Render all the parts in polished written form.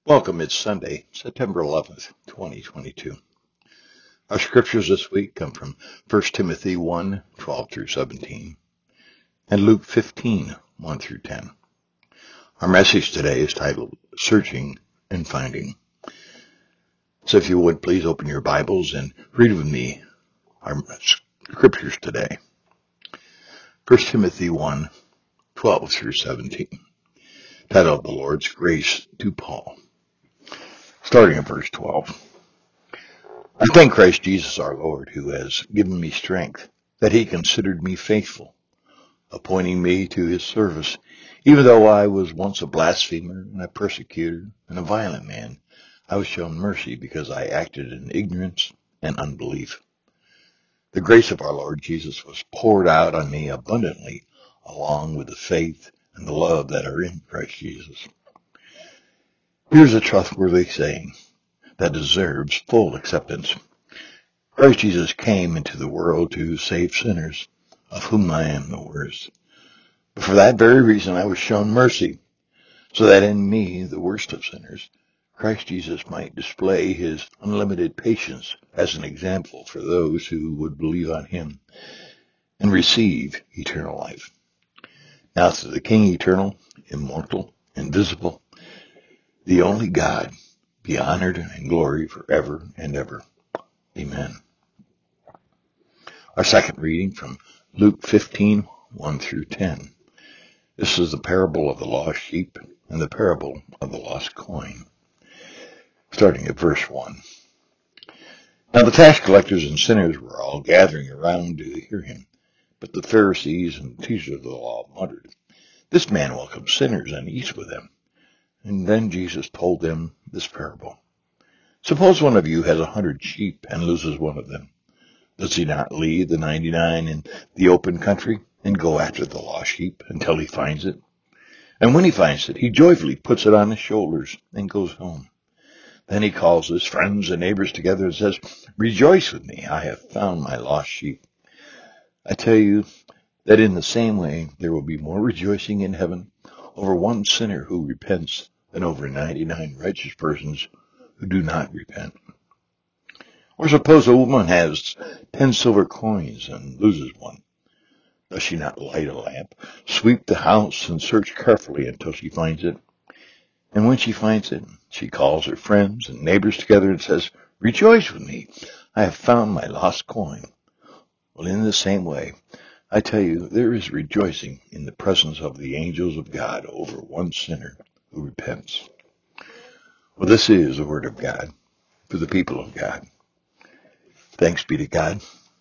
Welcome. It's Sunday, September 11th, 2022. Our scriptures this week come from 1 Timothy 1:12 through 17, and Luke 15:1 through 10. Our message today is titled Searching and Finding. So if you would, please open your Bibles and read with me our scriptures today. 1 Timothy 1:12 through 17, titled The Lord's Grace to Paul. Starting at verse 12. I thank Christ Jesus our Lord, who has given me strength, that he considered me faithful, appointing me to his service, even though I was once a blasphemer and a persecutor and a violent man. I was shown mercy because I acted in ignorance and unbelief. The grace of our Lord Jesus was poured out on me abundantly, along with the faith and the love that are in Christ Jesus. Here's a trustworthy saying that deserves full acceptance. Christ Jesus came into the world to save sinners, of whom I am the worst. But for that very reason I was shown mercy, so that in me, the worst of sinners, Christ Jesus might display his unlimited patience as an example for those who would believe on him and receive eternal life. Now to the King eternal, immortal, invisible, the only God, be honored and glory forever and ever. Amen. Our second reading from Luke 15:1 through 10. This is the parable of the lost sheep and the parable of the lost coin. Starting at verse 1. Now the tax collectors and sinners were all gathering around to hear him, but the Pharisees and teachers of the law muttered, "This man welcomes sinners and eats with them." And then Jesus told them this parable. Suppose one of you has 100 sheep and loses one of them. Does he not leave the 99 in the open country and go after the lost sheep until he finds it? And when he finds it, he joyfully puts it on his shoulders and goes home. Then he calls his friends and neighbors together and says, "Rejoice with me, I have found my lost sheep." I tell you that in the same way there will be more rejoicing in heaven over one sinner who repents than over 99 righteous persons who do not repent. Or suppose a woman has 10 silver coins and loses one. Does she not light a lamp, sweep the house, and search carefully until she finds it? And when she finds it, she calls her friends and neighbors together and says, "Rejoice with me, I have found my lost coin." Well, in the same way, I tell you, there is rejoicing in the presence of the angels of God over one sinner who repents. Well, this is the word of God for the people of God. Thanks be to God.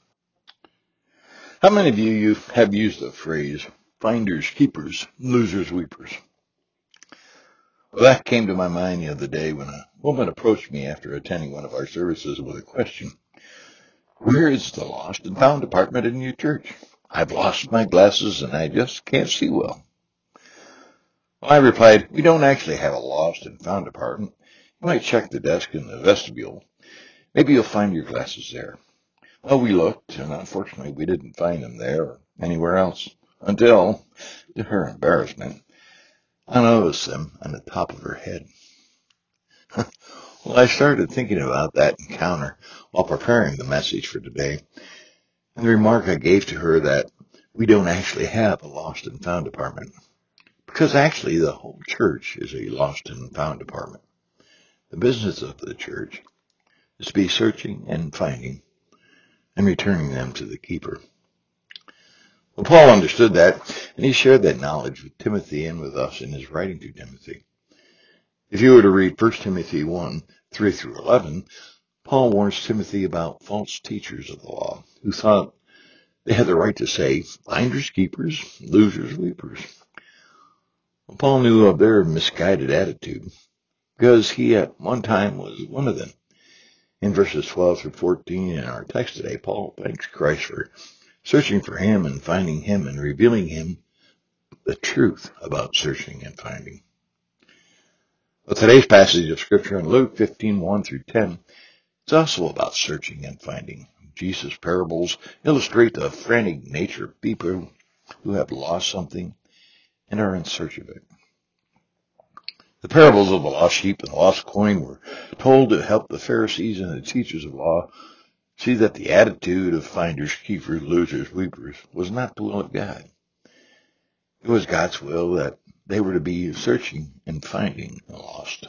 How many of you have used the phrase, finders keepers, losers weepers? Well, that came to my mind the other day when a woman approached me after attending one of our services with a question. "Where is the lost and found department in your church? I've lost my glasses and I just can't see well." Well, I replied, "We don't actually have a lost and found department. You might check the desk in the vestibule. Maybe you'll find your glasses there." Well, we looked, and unfortunately we didn't find them there or anywhere else until, to her embarrassment, I noticed them on the top of her head. Well, I started thinking about that encounter while preparing the message for today, and the remark I gave to her that we don't actually have a lost and found department, because actually the whole church is a lost and found department. The business of the church is to be searching and finding and returning them to the keeper. Well, Paul understood that, and he shared that knowledge with Timothy and with us in his writing to Timothy. If you were to read 1 Timothy 1:3 through 11, Paul warns Timothy about false teachers of the law who thought they had the right to say, "Finders keepers, losers weepers." Well, Paul knew of their misguided attitude because he at one time was one of them. In verses 12 through 14 in our text today, Paul thanks Christ for searching for him and finding him and revealing him the truth about searching and finding. Well, today's passage of Scripture in Luke 15:1 through 10 is also about searching and finding. Jesus' parables illustrate the frantic nature of people who have lost something and are in search of it. The parables of the lost sheep and the lost coin were told to help the Pharisees and the teachers of law see that the attitude of finders, keepers, losers, weepers was not the will of God. It was God's will that they were to be searching and finding the lost.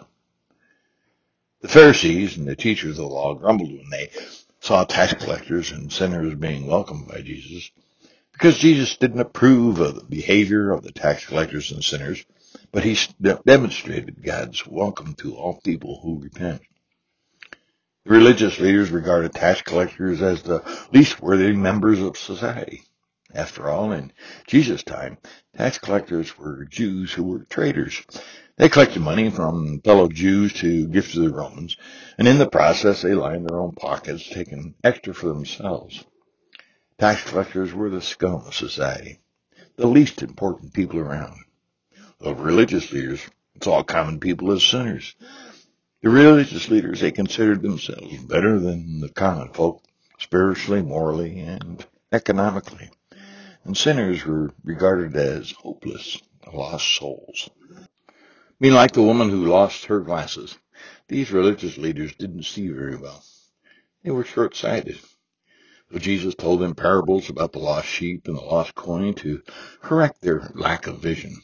The Pharisees and the teachers of the law grumbled when they saw tax collectors and sinners being welcomed by Jesus, because Jesus didn't approve of the behavior of the tax collectors and sinners, but he demonstrated God's welcome to all people who repent. The religious leaders regarded tax collectors as the least worthy members of society. After all, in Jesus' time, tax collectors were Jews who were traitors. They collected money from fellow Jews to give to the Romans, and in the process they lined their own pockets, taking extra for themselves. Tax collectors were the scum of society, the least important people around. The religious leaders saw common people as sinners. The religious leaders, they considered themselves better than the common folk, spiritually, morally, and economically. And sinners were regarded as hopeless, lost souls. Being like the woman who lost her glasses, these religious leaders didn't see very well. They were short-sighted. So Jesus told them parables about the lost sheep and the lost coin to correct their lack of vision.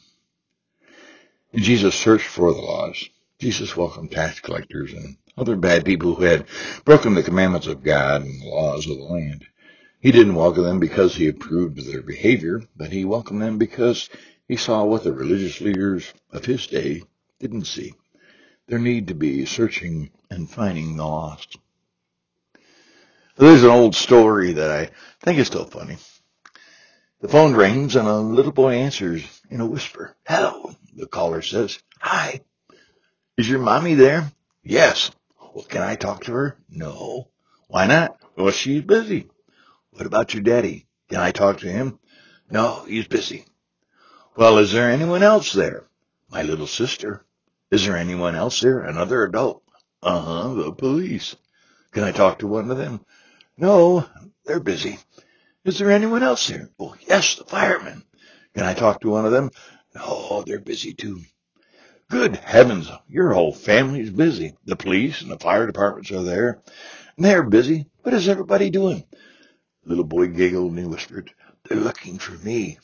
And Jesus searched for the lost. Jesus welcomed tax collectors and other bad people who had broken the commandments of God and the laws of the land. He didn't welcome them because he approved of their behavior, but he welcomed them because he saw what the religious leaders of his day didn't see: their need to be searching and finding the lost. There's an old story that I think is still funny. The phone rings and a little boy answers in a whisper. "Hello," the caller says. "Hi. Is your mommy there?" "Yes." "Well, can I talk to her?" "No." "Why not?" "Well, she's busy." "What about your daddy? Can I talk to him?" "No, he's busy." "Well, is there anyone else there?" "My little sister." "Is there anyone else there? Another adult?" "Uh-huh, the police." "Can I talk to one of them?" "No, they're busy." "Is there anyone else there?" "Oh, yes, the firemen." "Can I talk to one of them?" "No, they're busy too." "Good heavens, your whole family's busy. The police and the fire departments are there, and they're busy. What is everybody doing?" The little boy giggled and he whispered, "They're looking for me."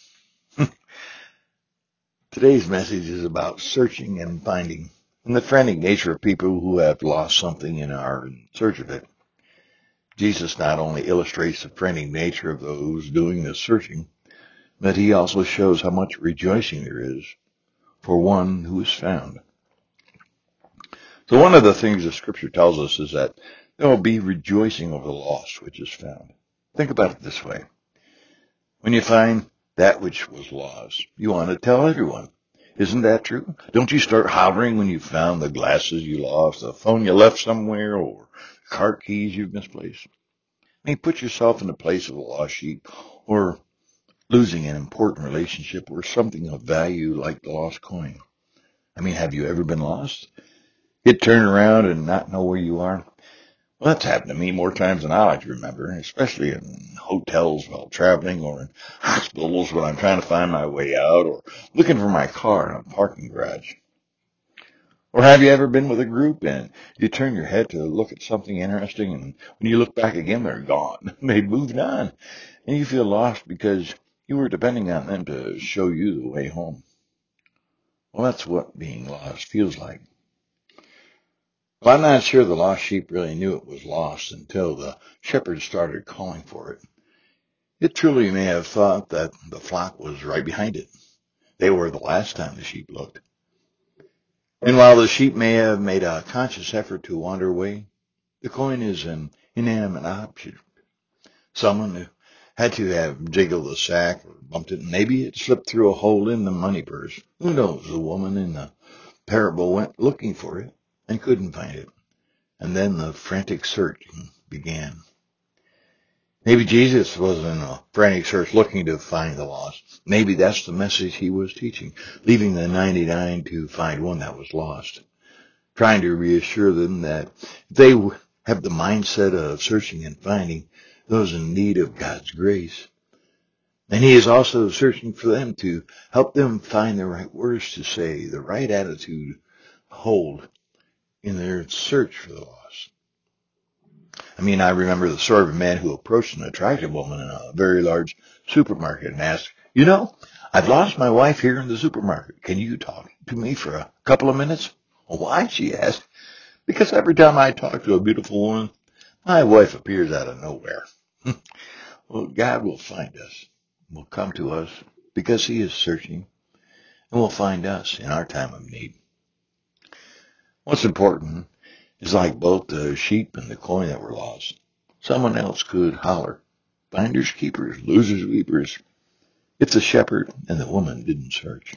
Today's message is about searching and finding, and the frantic nature of people who have lost something and are in search of it. Jesus not only illustrates the frantic nature of those doing the searching, but he also shows how much rejoicing there is for one who is found. So one of the things the scripture tells us is that there will be rejoicing over the lost which is found. Think about it this way. When you find that which was lost, you want to tell everyone. Isn't that true? Don't you start hollering when you found the glasses you lost, the phone you left somewhere, or car keys you've misplaced? I mean, put yourself in the place of a lost sheep, or losing an important relationship, or something of value like the lost coin. I mean, have you ever been lost? Get turned around and not know where you are? Well, that's happened to me more times than I like to remember, especially in hotels while traveling, or in hospitals when I'm trying to find my way out, or looking for my car in a parking garage. Or have you ever been with a group and you turn your head to look at something interesting, and when you look back again, they're gone. They've moved on, and you feel lost because you were depending on them to show you the way home. Well, that's what being lost feels like. Well, I'm not sure the lost sheep really knew it was lost until the shepherd started calling for it. It truly may have thought that the flock was right behind it. They were the last time the sheep looked. And while the sheep may have made a conscious effort to wander away, the coin is an inanimate object. Someone who had to have jiggled the sack or bumped it, and maybe it slipped through a hole in the money purse. Who knows? The woman in the parable went looking for it and couldn't find it. And then the frantic search began. Maybe Jesus was in a frantic search looking to find the lost. Maybe that's the message he was teaching, leaving the 99 to find one that was lost, trying to reassure them that if they have the mindset of searching and finding those in need of God's grace, and he is also searching for them to help them find the right words to say, the right attitude hold in their search for the lost. I remember the story of a man who approached an attractive woman in a very large supermarket and asked, I've lost my wife here in the supermarket. Can you talk to me for a couple of minutes? Well, why? She asked. Because every time I talk to a beautiful woman, my wife appears out of nowhere. Well, God will find us, will come to us because he is searching, and will find us in our time of need. What's important is like both the sheep and the coin that were lost. Someone else could holler, finders keepers, losers weepers, if the shepherd and the woman didn't search.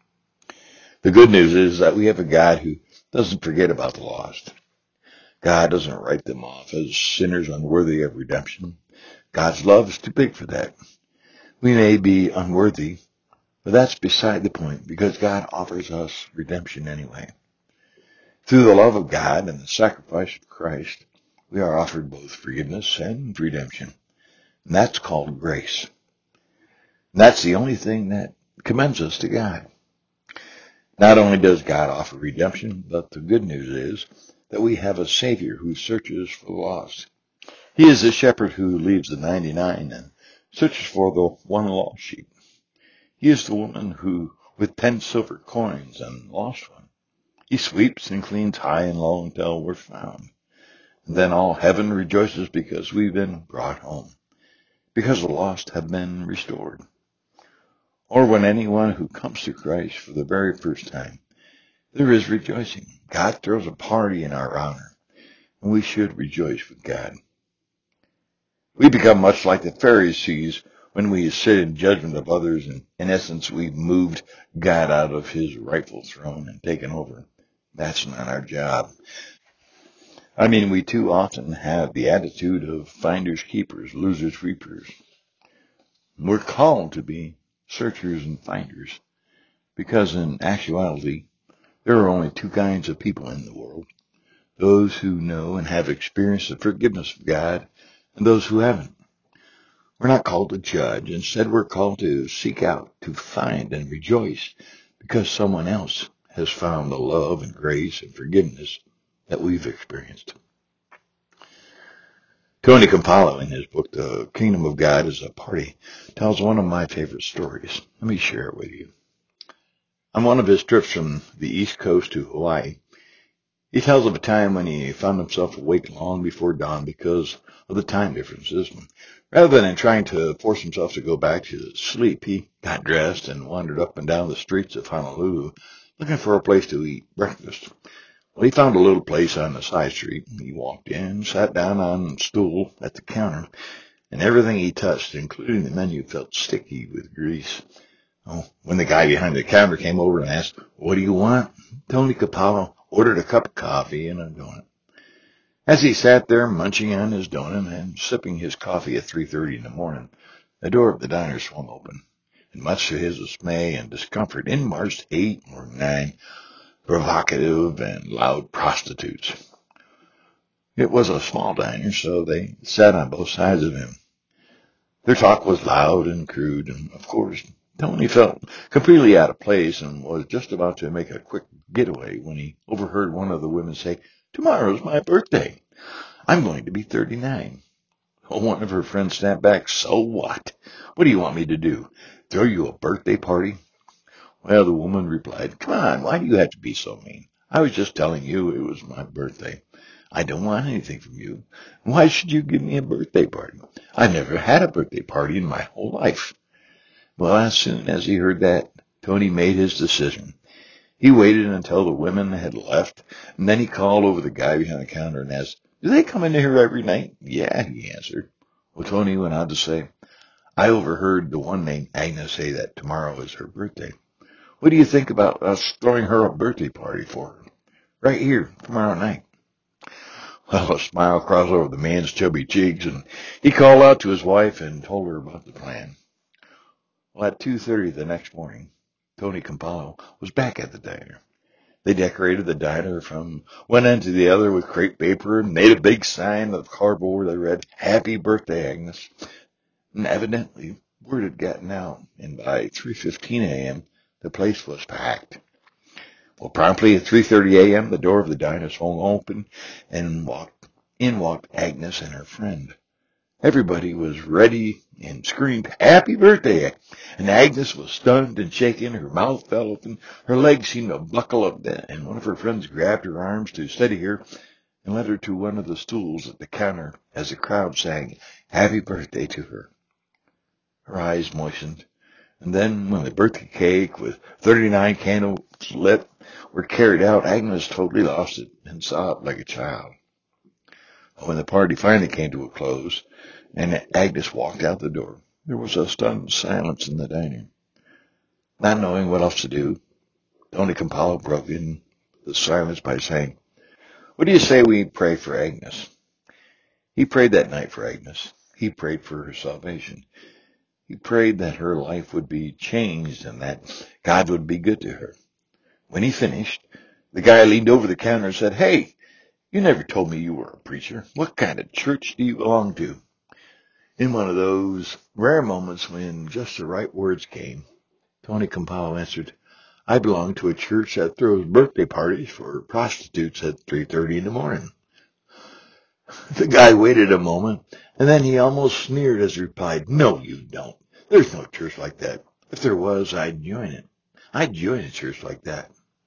The good news is that we have a God who doesn't forget about the lost. God doesn't write them off as sinners unworthy of redemption. God's love is too big for that. We may be unworthy, but that's beside the point because God offers us redemption anyway. Through the love of God and the sacrifice of Christ, we are offered both forgiveness and redemption. And that's called grace. And that's the only thing that commends us to God. Not only does God offer redemption, but the good news is that we have a Savior who searches for the lost. He is the shepherd who leaves the 99 and searches for the one lost sheep. He is the woman who, with 10 silver coins and lost one, he sweeps and cleans high and low until we're found. And then all heaven rejoices because we've been brought home, because the lost have been restored. Or when anyone who comes to Christ for the very first time, there is rejoicing. God throws a party in our honor, and we should rejoice with God. We become much like the Pharisees when we sit in judgment of others, and in essence, we've moved God out of his rightful throne and taken over. That's not our job. We too often have the attitude of finders keepers, losers reapers. We're called to be searchers and finders because in actuality, there are only two kinds of people in the world. Those who know and have experienced the forgiveness of God and those who haven't. We're not called to judge. Instead, we're called to seek out, to find and rejoice because someone else has found the love and grace and forgiveness that we've experienced. Tony Campolo, in his book, The Kingdom of God is a Party, tells one of my favorite stories. Let me share it with you. On one of his trips from the East Coast to Hawaii, he tells of a time when he found himself awake long before dawn because of the time differences. Rather than trying to force himself to go back to sleep, he got dressed and wandered up and down the streets of Honolulu looking for a place to eat breakfast. Well, he found a little place on the side street. He walked in, sat down on a stool at the counter, and everything he touched, including the menu, felt sticky with grease. Oh, when the guy behind the counter came over and asked, "What do you want?" Tony Campolo ordered a cup of coffee and a donut. As he sat there munching on his donut and sipping his coffee at 3:30 in the morning, the door of the diner swung open, and much to his dismay and discomfort, in marched 8 or 9 provocative and loud prostitutes. It was a small diner, so they sat on both sides of him. Their talk was loud and crude, and of course, Tony felt completely out of place and was just about to make a quick getaway when he overheard one of the women say, "Tomorrow's my birthday. I'm going to be 39. One of her friends snapped back, "So what? What do you want me to do? Throw you a birthday party?" Well, the woman replied, "Come on, why do you have to be so mean? I was just telling you it was my birthday. I don't want anything from you. Why should you give me a birthday party? I've never had a birthday party in my whole life." Well, as soon as he heard that, Tony made his decision. He waited until the women had left, and then he called over the guy behind the counter and asked, "Do they come in here every night?" "Yeah," he answered. Well, Tony went on to say, "I overheard the one named Agnes say that tomorrow is her birthday. What do you think about us throwing her a birthday party for her? Right here, tomorrow night." Well, a smile crossed over the man's chubby cheeks, and he called out to his wife and told her about the plan. Well, at 2:30 the next morning, Tony Campolo was back at the diner. They decorated the diner from one end to the other with crepe paper and made a big sign of cardboard that read, "Happy Birthday, Agnes." And evidently, word had gotten out, and by 3:15 a.m., the place was packed. Well, promptly at 3:30 a.m., the door of the diner swung open and walked Agnes and her friend. Everybody was ready and screamed, "Happy birthday!" And Agnes was stunned and shaken. Her mouth fell open. Her legs seemed to buckle up, and one of her friends grabbed her arms to steady her and led her to one of the stools at the counter as the crowd sang happy birthday to her. Her eyes moistened. And then when the birthday cake with 39 candles lit were carried out, Agnes totally lost it and sobbed like a child. When the party finally came to a close and Agnes walked out the door, there was a stunned silence in the dining. Not knowing what else to do, Tony Campolo broke in the silence by saying, "What do you say we pray for Agnes?" He prayed that night for Agnes. He prayed for her salvation. He prayed that her life would be changed and that God would be good to her. When he finished, the guy leaned over the counter and said, "Hey, you never told me you were a preacher. What kind of church do you belong to?" In one of those rare moments when just the right words came, Tony Campolo answered, "I belong to a church that throws birthday parties for prostitutes at 3:30 in the morning." The guy waited a moment, and then he almost sneered as he replied, "No, you don't. There's no church like that. If there was, I'd join it. I'd join a church like that."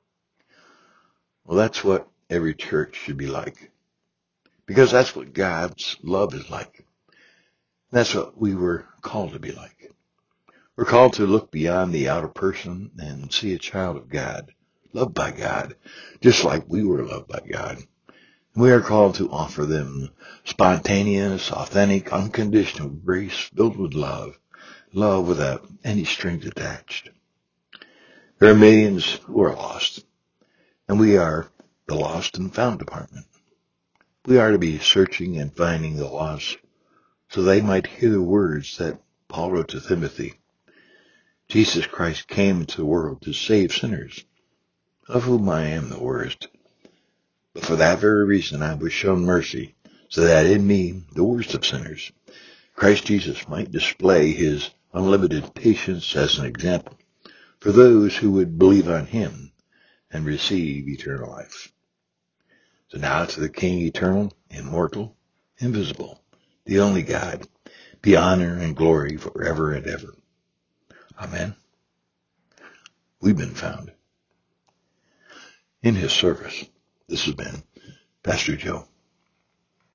Well, that's what every church should be like, because that's what God's love is like. That's what we were called to be like. We're called to look beyond the outer person and see a child of God, loved by God, just like we were loved by God. We are called to offer them spontaneous, authentic, unconditional grace filled with love, love without any strings attached. There are millions who are lost, and we are the lost and found department. We are to be searching and finding the lost so they might hear the words that Paul wrote to Timothy. Jesus Christ came into the world to save sinners, of whom I am the worst. But for that very reason I was shown mercy, so that in me, the worst of sinners, Christ Jesus might display his unlimited patience as an example for those who would believe on him and receive eternal life. So now to the King eternal, immortal, invisible, the only God, be honor and glory forever and ever. Amen. We've been found in his service. This has been Pastor Joe.